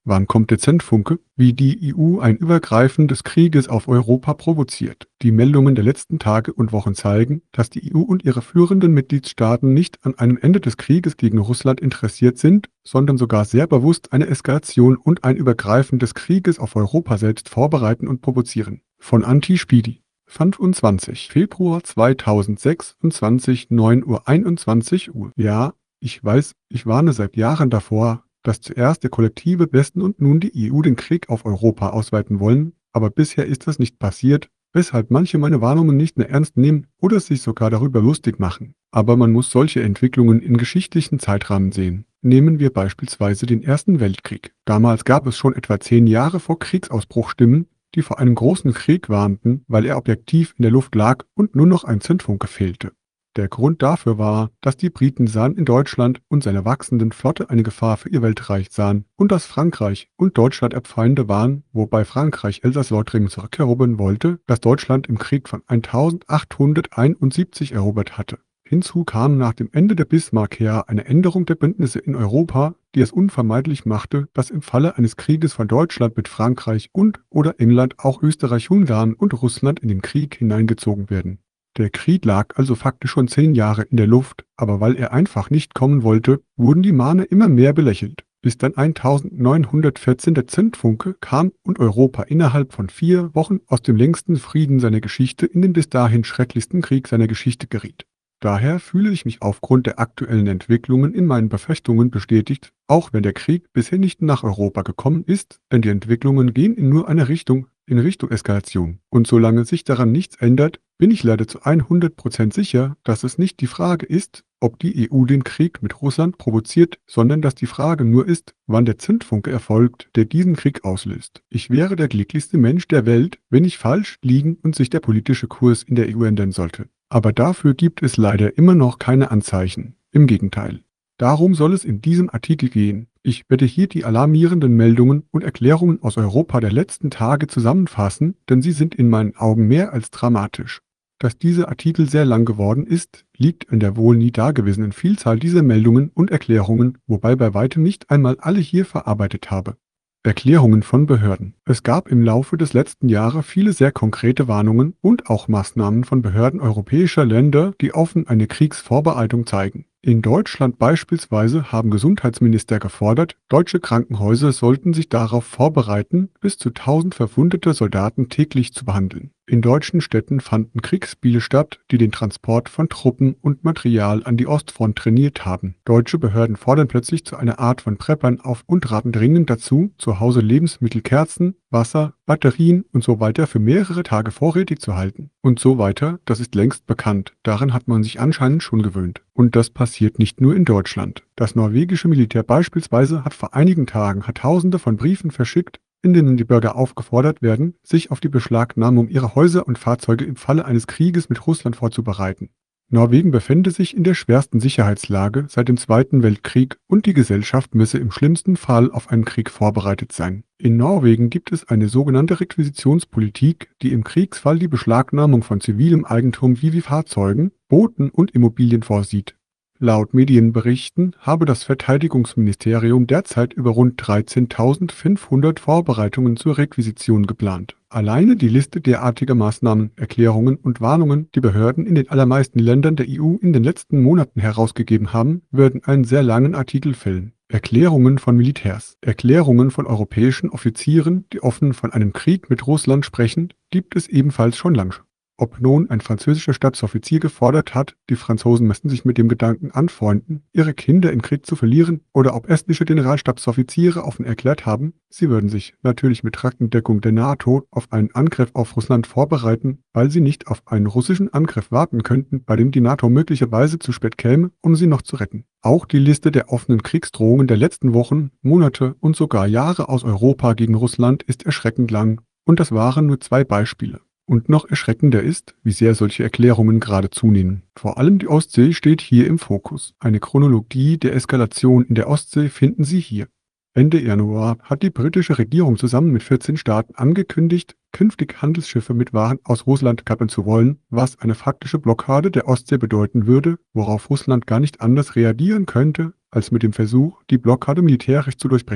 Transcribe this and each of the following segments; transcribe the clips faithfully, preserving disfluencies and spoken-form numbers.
Wann kommt der Zündfunke? Wie die E U ein Übergreifen des Krieges auf Europa provoziert. Die Meldungen der letzten Tage und Wochen zeigen, dass die E U und ihre führenden Mitgliedstaaten nicht an einem Ende des Krieges gegen Russland interessiert sind, sondern sogar sehr bewusst eine Eskalation und ein Übergreifen des Krieges auf Europa selbst vorbereiten und provozieren. Von Anti-Spiedi. fünfundzwanzigster Februar zweitausendsechsundzwanzig, neun Uhr einundzwanzig Uhr. Ja, ich weiß, ich warne seit Jahren davor, dass zuerst der kollektive Westen und nun die E U den Krieg auf Europa ausweiten wollen, aber bisher ist das nicht passiert, weshalb manche meine Warnungen nicht mehr ernst nehmen oder sich sogar darüber lustig machen. Aber man muss solche Entwicklungen in geschichtlichen Zeitrahmen sehen. Nehmen wir beispielsweise den Ersten Weltkrieg. Damals gab es schon etwa zehn Jahre vor Kriegsausbruch Stimmen, die vor einem großen Krieg warnten, weil er objektiv in der Luft lag und nur noch ein Zündfunke fehlte. Der Grund dafür war, dass die Briten sahen in Deutschland und seiner wachsenden Flotte eine Gefahr für ihr Weltreich sahen und dass Frankreich und Deutschland Erbfeinde waren, wobei Frankreich Elsass-Lothringen zurückerobern wollte, das Deutschland im Krieg von eintausendachthunderteinundsiebzig erobert hatte. Hinzu kam nach dem Ende der Bismarck-Ära eine Änderung der Bündnisse in Europa, die es unvermeidlich machte, dass im Falle eines Krieges von Deutschland mit Frankreich und oder England auch Österreich-Ungarn und Russland in den Krieg hineingezogen werden. Der Krieg lag also faktisch schon zehn Jahre in der Luft, aber weil er einfach nicht kommen wollte, wurden die Mahner immer mehr belächelt, bis dann eintausendneunhundertvierzehn der Zündfunke kam und Europa innerhalb von vier Wochen aus dem längsten Frieden seiner Geschichte in den bis dahin schrecklichsten Krieg seiner Geschichte geriet. Daher fühle ich mich aufgrund der aktuellen Entwicklungen in meinen Befürchtungen bestätigt, auch wenn der Krieg bisher nicht nach Europa gekommen ist, denn die Entwicklungen gehen in nur eine Richtung, in Richtung Eskalation. Und solange sich daran nichts ändert, bin ich leider zu hundert Prozent sicher, dass es nicht die Frage ist, ob die E U den Krieg mit Russland provoziert, sondern dass die Frage nur ist, wann der Zündfunke erfolgt, der diesen Krieg auslöst. Ich wäre der glücklichste Mensch der Welt, wenn ich falsch liegen und sich der politische Kurs in der E U ändern sollte. Aber dafür gibt es leider immer noch keine Anzeichen. Im Gegenteil. Darum soll es in diesem Artikel gehen. Ich werde hier die alarmierenden Meldungen und Erklärungen aus Europa der letzten Tage zusammenfassen, denn sie sind in meinen Augen mehr als dramatisch. Dass dieser Artikel sehr lang geworden ist, liegt an der wohl nie dagewesenen Vielzahl dieser Meldungen und Erklärungen, wobei bei weitem nicht einmal alle hier verarbeitet habe. Erklärungen von Behörden. Es gab im Laufe des letzten Jahres viele sehr konkrete Warnungen und auch Maßnahmen von Behörden europäischer Länder, die offen eine Kriegsvorbereitung zeigen. In Deutschland beispielsweise haben Gesundheitsminister gefordert, deutsche Krankenhäuser sollten sich darauf vorbereiten, bis zu tausend verwundete Soldaten täglich zu behandeln. In deutschen Städten fanden Kriegsspiele statt, die den Transport von Truppen und Material an die Ostfront trainiert haben. Deutsche Behörden fordern plötzlich zu einer Art von Preppern auf und raten dringend dazu, zu Hause Lebensmittel, Kerzen, Wasser, Batterien und so weiter für mehrere Tage vorrätig zu halten. Und so weiter, das ist längst bekannt. Daran hat man sich anscheinend schon gewöhnt. Und das passiert nicht nur in Deutschland. Das norwegische Militär beispielsweise hat vor einigen Tagen hat Tausende von Briefen verschickt, in denen die Bürger aufgefordert werden, sich auf die Beschlagnahmung ihrer Häuser und Fahrzeuge im Falle eines Krieges mit Russland vorzubereiten. Norwegen befände sich in der schwersten Sicherheitslage seit dem Zweiten Weltkrieg und die Gesellschaft müsse im schlimmsten Fall auf einen Krieg vorbereitet sein. In Norwegen gibt es eine sogenannte Requisitionspolitik, die im Kriegsfall die Beschlagnahmung von zivilem Eigentum wie Fahrzeugen, Booten und Immobilien vorsieht. Laut Medienberichten habe das Verteidigungsministerium derzeit über rund dreizehntausendfünfhundert Vorbereitungen zur Requisition geplant. Alleine die Liste derartiger Maßnahmen, Erklärungen und Warnungen, die Behörden in den allermeisten Ländern der E U in den letzten Monaten herausgegeben haben, würden einen sehr langen Artikel füllen. Erklärungen von Militärs. Erklärungen von europäischen Offizieren, die offen von einem Krieg mit Russland sprechen, gibt es ebenfalls schon lange. Ob nun ein französischer Stabsoffizier gefordert hat, die Franzosen müssten sich mit dem Gedanken anfreunden, ihre Kinder im Krieg zu verlieren, oder ob estnische Generalstabsoffiziere offen erklärt haben, sie würden sich, natürlich mit Rückendeckung der NATO, auf einen Angriff auf Russland vorbereiten, weil sie nicht auf einen russischen Angriff warten könnten, bei dem die NATO möglicherweise zu spät käme, um sie noch zu retten. Auch die Liste der offenen Kriegsdrohungen der letzten Wochen, Monate und sogar Jahre aus Europa gegen Russland ist erschreckend lang, und das waren nur zwei Beispiele. Und noch erschreckender ist, wie sehr solche Erklärungen gerade zunehmen. Vor allem die Ostsee steht hier im Fokus. Eine Chronologie der Eskalation in der Ostsee finden Sie hier. Ende Januar hat die britische Regierung zusammen mit vierzehn Staaten angekündigt, künftig Handelsschiffe mit Waren aus Russland kappen zu wollen, was eine faktische Blockade der Ostsee bedeuten würde, worauf Russland gar nicht anders reagieren könnte, als mit dem Versuch, die Blockade militärisch zu durchbrechen.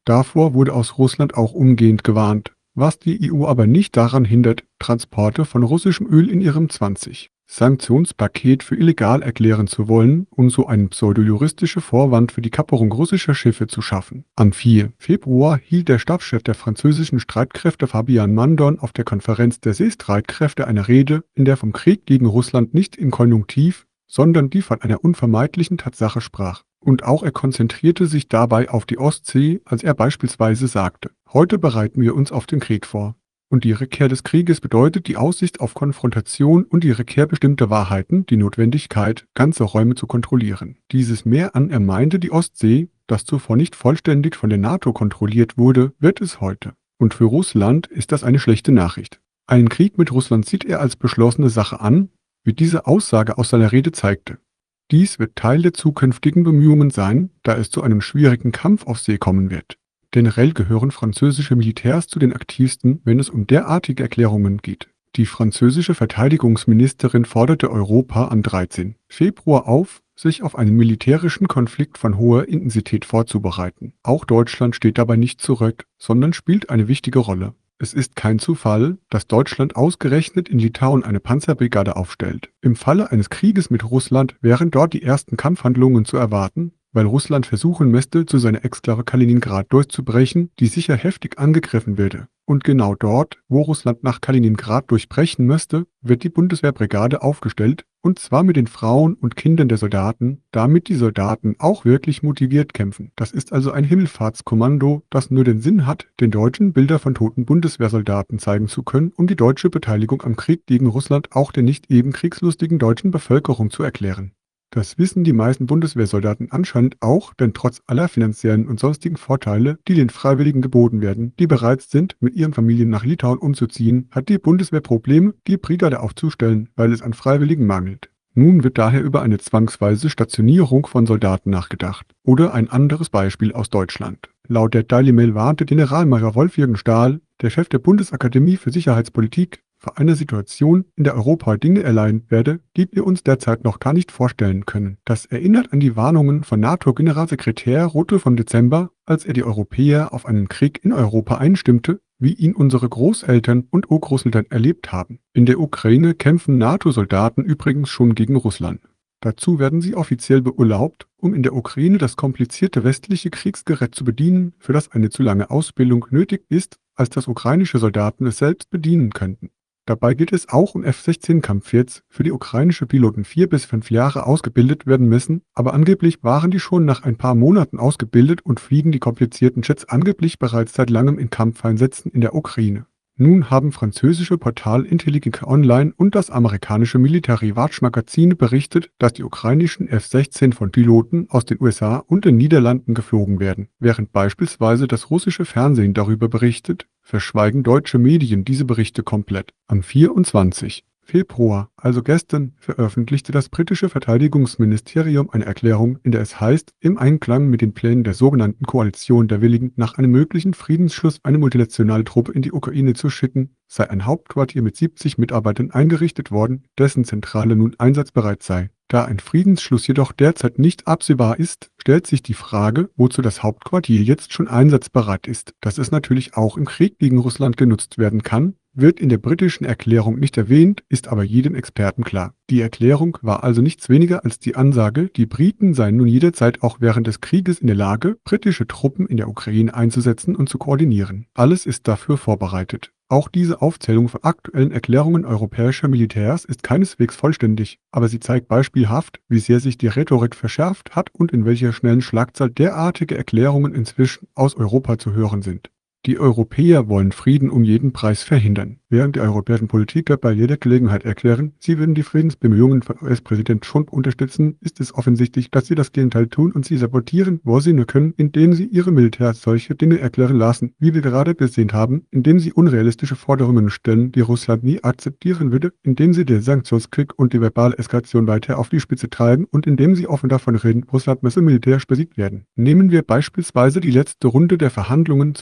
Davor wurde aus Russland auch umgehend gewarnt, was die E U aber nicht daran hindert, Transporte von russischem Öl in ihrem zwanzig Sanktionspaket für illegal erklären zu wollen und so einen pseudojuristische Vorwand für die Kapperung russischer Schiffe zu schaffen. Am vierten Februar hielt der Stabschef der französischen Streitkräfte Fabian Mandon auf der Konferenz der Seestreitkräfte eine Rede, in der vom Krieg gegen Russland nicht im Konjunktiv, sondern die von einer unvermeidlichen Tatsache sprach. Und auch er konzentrierte sich dabei auf die Ostsee, als er beispielsweise sagte: Heute bereiten wir uns auf den Krieg vor. Und die Rückkehr des Krieges bedeutet die Aussicht auf Konfrontation und die Rückkehr bestimmter Wahrheiten, die Notwendigkeit, ganze Räume zu kontrollieren. Dieses mehr an, er meinte die Ostsee, das zuvor nicht vollständig von der NATO kontrolliert wurde, wird es heute. Und für Russland ist das eine schlechte Nachricht. Einen Krieg mit Russland sieht er als beschlossene Sache an, wie diese Aussage aus seiner Rede zeigte. Dies wird Teil der zukünftigen Bemühungen sein, da es zu einem schwierigen Kampf auf See kommen wird. Generell gehören französische Militärs zu den aktivsten, wenn es um derartige Erklärungen geht. Die französische Verteidigungsministerin forderte Europa am dreizehnten Februar auf, sich auf einen militärischen Konflikt von hoher Intensität vorzubereiten. Auch Deutschland steht dabei nicht zurück, sondern spielt eine wichtige Rolle. Es ist kein Zufall, dass Deutschland ausgerechnet in Litauen eine Panzerbrigade aufstellt. Im Falle eines Krieges mit Russland wären dort die ersten Kampfhandlungen zu erwarten, weil Russland versuchen müsste, zu seiner Exklave Kaliningrad durchzubrechen, die sicher heftig angegriffen würde. Und genau dort, wo Russland nach Kaliningrad durchbrechen müsste, wird die Bundeswehrbrigade aufgestellt, und zwar mit den Frauen und Kindern der Soldaten, damit die Soldaten auch wirklich motiviert kämpfen. Das ist also ein Himmelfahrtskommando, das nur den Sinn hat, den Deutschen Bilder von toten Bundeswehrsoldaten zeigen zu können, um die deutsche Beteiligung am Krieg gegen Russland auch der nicht eben kriegslustigen deutschen Bevölkerung zu erklären. Das wissen die meisten Bundeswehrsoldaten anscheinend auch, denn trotz aller finanziellen und sonstigen Vorteile, die den Freiwilligen geboten werden, die bereit sind, mit ihren Familien nach Litauen umzuziehen, hat die Bundeswehr Probleme, die Brigade aufzustellen, weil es an Freiwilligen mangelt. Nun wird daher über eine zwangsweise Stationierung von Soldaten nachgedacht. Oder ein anderes Beispiel aus Deutschland. Laut der Daily Mail warnte Generalmajor Wolf-Jürgen Stahl, der Chef der Bundesakademie für Sicherheitspolitik, für eine Situation, in der Europa Dinge erleiden werde, die wir uns derzeit noch gar nicht vorstellen können. Das erinnert an die Warnungen von NATO-Generalsekretär Rutte vom Dezember, als er die Europäer auf einen Krieg in Europa einstimmte, wie ihn unsere Großeltern und Urgroßeltern erlebt haben. In der Ukraine kämpfen NATO-Soldaten übrigens schon gegen Russland. Dazu werden sie offiziell beurlaubt, um in der Ukraine das komplizierte westliche Kriegsgerät zu bedienen, für das eine zu lange Ausbildung nötig ist, als dass ukrainische Soldaten es selbst bedienen könnten. Dabei geht es auch um F sechzehn Kampfjets, für die ukrainische Piloten vier bis fünf Jahre ausgebildet werden müssen, aber angeblich waren die schon nach ein paar Monaten ausgebildet und fliegen die komplizierten Jets angeblich bereits seit langem in Kampfeinsätzen in der Ukraine. Nun haben französische Portal Intelligencer Online und das amerikanische Military Watch Magazin berichtet, dass die ukrainischen F sechzehn von Piloten aus den U S A und den Niederlanden geflogen werden. Während beispielsweise das russische Fernsehen darüber berichtet, verschweigen deutsche Medien diese Berichte komplett. Am vierundzwanzigsten Februar, also gestern, veröffentlichte das britische Verteidigungsministerium eine Erklärung, in der es heißt, im Einklang mit den Plänen der sogenannten Koalition der Willigen, nach einem möglichen Friedensschluss eine multinationale Truppe in die Ukraine zu schicken, sei ein Hauptquartier mit siebzig Mitarbeitern eingerichtet worden, dessen Zentrale nun einsatzbereit sei. Da ein Friedensschluss jedoch derzeit nicht absehbar ist, stellt sich die Frage, wozu das Hauptquartier jetzt schon einsatzbereit ist. Dass es natürlich auch im Krieg gegen Russland genutzt werden kann, wird in der britischen Erklärung nicht erwähnt, ist aber jedem Experten klar. Die Erklärung war also nichts weniger als die Ansage, die Briten seien nun jederzeit auch während des Krieges in der Lage, britische Truppen in der Ukraine einzusetzen und zu koordinieren. Alles ist dafür vorbereitet. Auch diese Aufzählung von aktuellen Erklärungen europäischer Militärs ist keineswegs vollständig, aber sie zeigt beispielhaft, wie sehr sich die Rhetorik verschärft hat und in welcher schnellen Schlagzahl derartige Erklärungen inzwischen aus Europa zu hören sind. Die Europäer wollen Frieden um jeden Preis verhindern, während die europäischen Politiker bei jeder Gelegenheit erklären, sie würden die Friedensbemühungen von U S-Präsident Trump unterstützen, ist es offensichtlich, dass sie das Gegenteil tun und sie sabotieren, wo sie nur können, indem sie ihre Militärs solche Dinge erklären lassen, wie wir gerade gesehen haben, indem sie unrealistische Forderungen stellen, die Russland nie akzeptieren würde, indem sie den Sanktionskrieg und die verbale Eskalation weiter auf die Spitze treiben und indem sie offen davon reden, Russland müsse militärisch besiegt werden. Nehmen wir beispielsweise die letzte Runde der Verhandlungen zwischen den U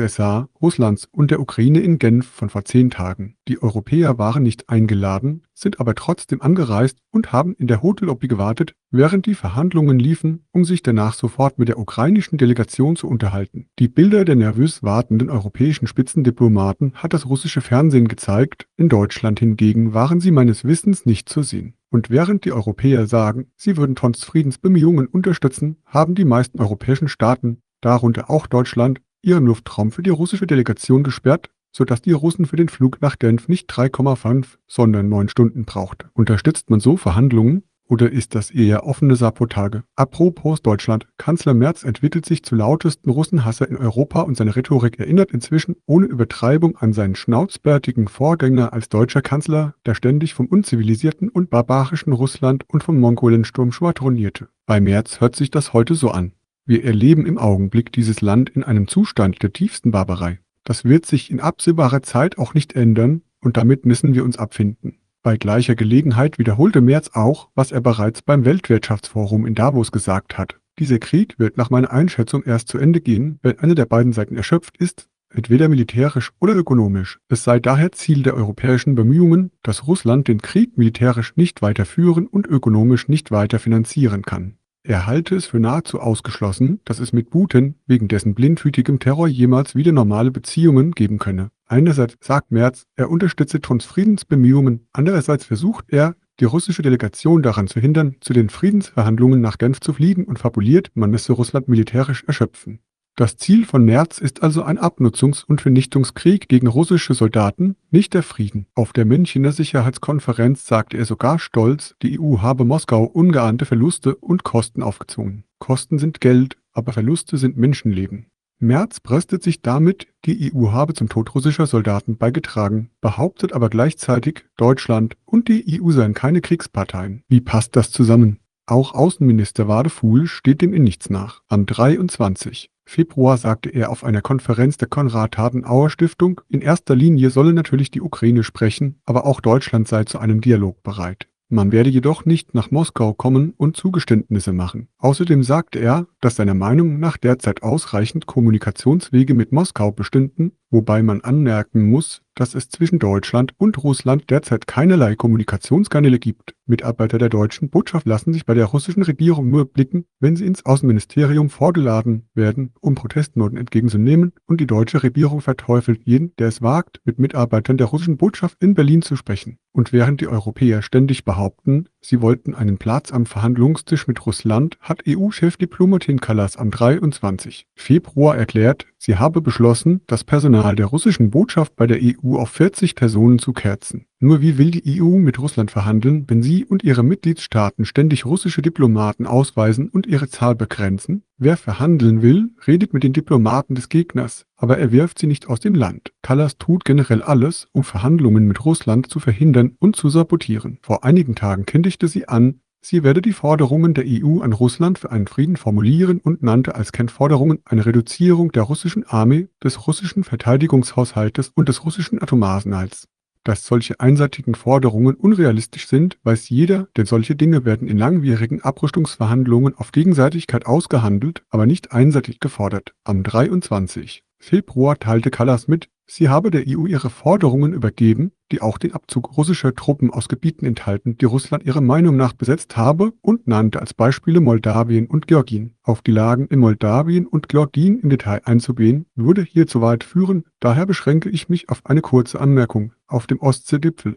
S A, Russlands und der Ukraine in Genf von vor zehn Tagen. Die Europäer waren nicht eingeladen, sind aber trotzdem angereist und haben in der Hotellobby gewartet, während die Verhandlungen liefen, um sich danach sofort mit der ukrainischen Delegation zu unterhalten. Die Bilder der nervös wartenden europäischen Spitzendiplomaten hat das russische Fernsehen gezeigt, in Deutschland hingegen waren sie meines Wissens nicht zu sehen. Und während die Europäer sagen, sie würden trotz Friedensbemühungen unterstützen, haben die meisten europäischen Staaten, darunter auch Deutschland, ihren Luftraum für die russische Delegation gesperrt, sodass die Russen für den Flug nach Genf nicht drei Komma fünf, sondern neun Stunden brauchten. Unterstützt man so Verhandlungen? Oder ist das eher offene Sabotage? Apropos Deutschland. Kanzler Merz entwickelt sich zu lautesten Russenhasser in Europa und seine Rhetorik erinnert inzwischen ohne Übertreibung an seinen schnauzbärtigen Vorgänger als deutscher Kanzler, der ständig vom unzivilisierten und barbarischen Russland und vom Mongolensturm schwadronierte. Bei Merz hört sich das heute so an. Wir erleben im Augenblick dieses Land in einem Zustand der tiefsten Barbarei. Das wird sich in absehbarer Zeit auch nicht ändern und damit müssen wir uns abfinden. Bei gleicher Gelegenheit wiederholte Merz auch, was er bereits beim Weltwirtschaftsforum in Davos gesagt hat. Dieser Krieg wird nach meiner Einschätzung erst zu Ende gehen, wenn eine der beiden Seiten erschöpft ist, entweder militärisch oder ökonomisch. Es sei daher Ziel der europäischen Bemühungen, dass Russland den Krieg militärisch nicht weiter führen und ökonomisch nicht weiter finanzieren kann. Er halte es für nahezu ausgeschlossen, dass es mit Putin wegen dessen blindwütigem Terror jemals wieder normale Beziehungen geben könne. Einerseits sagt Merz, er unterstütze trotz Friedensbemühungen, andererseits versucht er, die russische Delegation daran zu hindern, zu den Friedensverhandlungen nach Genf zu fliegen und fabuliert, man müsse Russland militärisch erschöpfen. Das Ziel von Merz ist also ein Abnutzungs- und Vernichtungskrieg gegen russische Soldaten, nicht der Frieden. Auf der Münchner Sicherheitskonferenz sagte er sogar stolz, die E U habe Moskau ungeahnte Verluste und Kosten aufgezwungen. Kosten sind Geld, aber Verluste sind Menschenleben. Merz brüstet sich damit, die E U habe zum Tod russischer Soldaten beigetragen, behauptet aber gleichzeitig, Deutschland und die E U seien keine Kriegsparteien. Wie passt das zusammen? Auch Außenminister Wadefuhl steht dem in nichts nach. Am dreiundzwanzigsten Februar sagte er auf einer Konferenz der Konrad-Adenauer-Stiftung, in erster Linie solle natürlich die Ukraine sprechen, aber auch Deutschland sei zu einem Dialog bereit. Man werde jedoch nicht nach Moskau kommen und Zugeständnisse machen. Außerdem sagte er, dass seiner Meinung nach derzeit ausreichend Kommunikationswege mit Moskau bestünden, wobei man anmerken muss, dass es zwischen Deutschland und Russland derzeit keinerlei Kommunikationskanäle gibt. Mitarbeiter der deutschen Botschaft lassen sich bei der russischen Regierung nur blicken, wenn sie ins Außenministerium vorgeladen werden, um Protestnoten entgegenzunehmen, und die deutsche Regierung verteufelt jeden, der es wagt, mit Mitarbeitern der russischen Botschaft in Berlin zu sprechen. Und während die Europäer ständig behaupten, sie wollten einen Platz am Verhandlungstisch mit Russland, hat E U-Chefdiplomatin Kallas am dreiundzwanzigsten Februar erklärt, sie habe beschlossen, das Personal der russischen Botschaft bei der E U auf vierzig Personen zu kürzen. Nur wie will die E U mit Russland verhandeln, wenn sie und ihre Mitgliedstaaten ständig russische Diplomaten ausweisen und ihre Zahl begrenzen? Wer verhandeln will, redet mit den Diplomaten des Gegners, aber er wirft sie nicht aus dem Land. Kallas tut generell alles, um Verhandlungen mit Russland zu verhindern und zu sabotieren. Vor einigen Tagen kündigte sie an, sie werde die Forderungen der E U an Russland für einen Frieden formulieren und nannte als Kernforderungen eine Reduzierung der russischen Armee, des russischen Verteidigungshaushaltes und des russischen Atomarsenals. Dass solche einseitigen Forderungen unrealistisch sind, weiß jeder, denn solche Dinge werden in langwierigen Abrüstungsverhandlungen auf Gegenseitigkeit ausgehandelt, aber nicht einseitig gefordert. Am dreiundzwanzigsten Februar teilte Kallas mit, sie habe der E U ihre Forderungen übergeben, die auch den Abzug russischer Truppen aus Gebieten enthalten, die Russland ihrer Meinung nach besetzt habe, und nannte als Beispiele Moldawien und Georgien. Auf die Lagen in Moldawien und Georgien im Detail einzugehen, würde hier zu weit führen, daher beschränke ich mich auf eine kurze Anmerkung. Auf dem Ostseegipfel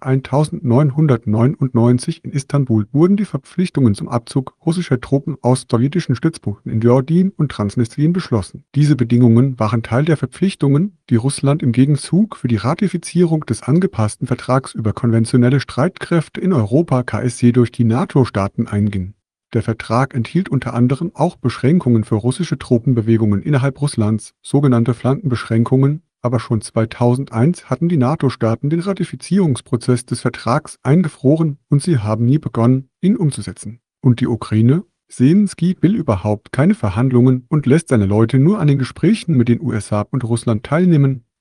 neunzehnhundertneunundneunzig in Istanbul wurden die Verpflichtungen zum Abzug russischer Truppen aus sowjetischen Stützpunkten in Georgien und Transnistrien beschlossen. Diese Bedingungen waren Teil der Verpflichtungen, die Russland im Gegenzug für die Ratifizierung des angepassten Vertrags über konventionelle Streitkräfte in Europa K S C durch die NATO-Staaten einging. Der Vertrag enthielt unter anderem auch Beschränkungen für russische Truppenbewegungen innerhalb Russlands, sogenannte Flankenbeschränkungen, aber schon zweitausendeins hatten die NATO-Staaten den Ratifizierungsprozess des Vertrags eingefroren und sie haben nie begonnen, ihn umzusetzen. Und die Ukraine? Zelensky will überhaupt keine Verhandlungen und lässt seine Leute nur an den Gesprächen mit den U S A und Russland teilnehmen.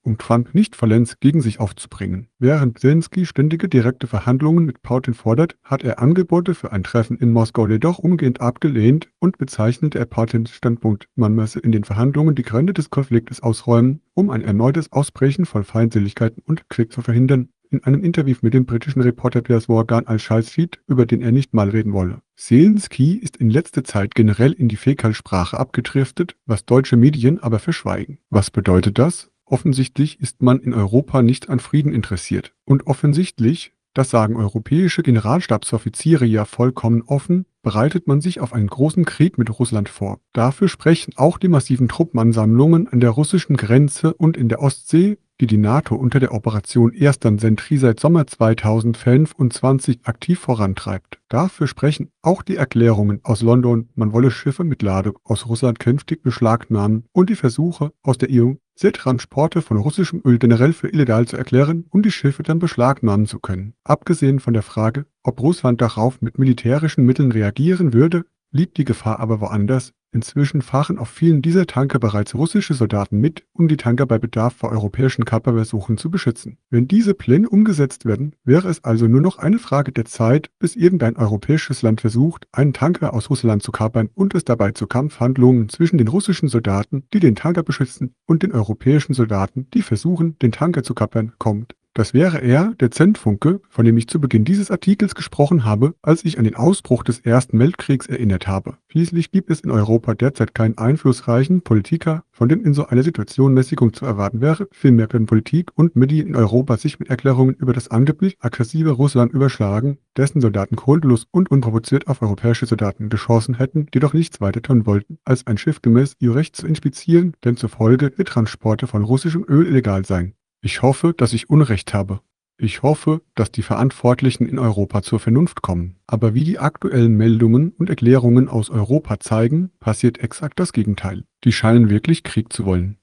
um Trump nicht vollends gegen sich aufzubringen. Während Zelensky ständige direkte Verhandlungen mit Putin fordert, hat er Angebote für ein Treffen in Moskau jedoch umgehend abgelehnt und bezeichnete er Putins Standpunkt, man müsse in den Verhandlungen die Gründe des Konfliktes ausräumen, um ein erneutes Ausbrechen von Feindseligkeiten und Krieg zu verhindern. In einem Interview mit dem britischen Reporter Piers Morgan al-Scheiß-Schied, über den er nicht mal reden wolle. Zelensky ist in letzter Zeit generell in die Fäkalsprache abgedriftet, was deutsche Medien aber verschweigen. Was bedeutet das? Offensichtlich ist man in Europa nicht an Frieden interessiert. Und offensichtlich, das sagen europäische Generalstabsoffiziere ja vollkommen offen, bereitet man sich auf einen großen Krieg mit Russland vor. Dafür sprechen auch die massiven Truppenansammlungen an der russischen Grenze und in der Ostsee, die die NATO unter der Operation Erstern Sentry seit Sommer zweitausendfünfundzwanzig aktiv vorantreibt. Dafür sprechen auch die Erklärungen aus London, man wolle Schiffe mit Ladung aus Russland künftig beschlagnahmen, und die Versuche aus der E U, Seetransporte von russischem Öl generell für illegal zu erklären und die Schiffe dann beschlagnahmen zu können. Abgesehen von der Frage, ob Russland darauf mit militärischen Mitteln reagieren würde, liegt die Gefahr aber woanders. Inzwischen fahren auf vielen dieser Tanker bereits russische Soldaten mit, um die Tanker bei Bedarf vor europäischen Kaperversuchen zu beschützen. Wenn diese Pläne umgesetzt werden, wäre es also nur noch eine Frage der Zeit, bis irgendein europäisches Land versucht, einen Tanker aus Russland zu kapern und es dabei zu Kampfhandlungen zwischen den russischen Soldaten, die den Tanker beschützen, und den europäischen Soldaten, die versuchen, den Tanker zu kapern, kommt. Das wäre eher der Zündfunke, von dem ich zu Beginn dieses Artikels gesprochen habe, als ich an den Ausbruch des Ersten Weltkriegs erinnert habe. Schließlich gibt es in Europa derzeit keinen einflussreichen Politiker, von dem in so einer Situation Mäßigung zu erwarten wäre. Vielmehr können Politik und Medien in Europa sich mit Erklärungen über das angeblich aggressive Russland überschlagen, dessen Soldaten grundlos und unprovoziert auf europäische Soldaten geschossen hätten, die doch nichts weiter tun wollten, als ein Schiff gemäß E U-Recht zu inspizieren, denn zur Folge die Transporte von russischem Öl illegal seien. Ich hoffe, dass ich Unrecht habe. Ich hoffe, dass die Verantwortlichen in Europa zur Vernunft kommen. Aber wie die aktuellen Meldungen und Erklärungen aus Europa zeigen, passiert exakt das Gegenteil. Die scheinen wirklich Krieg zu wollen.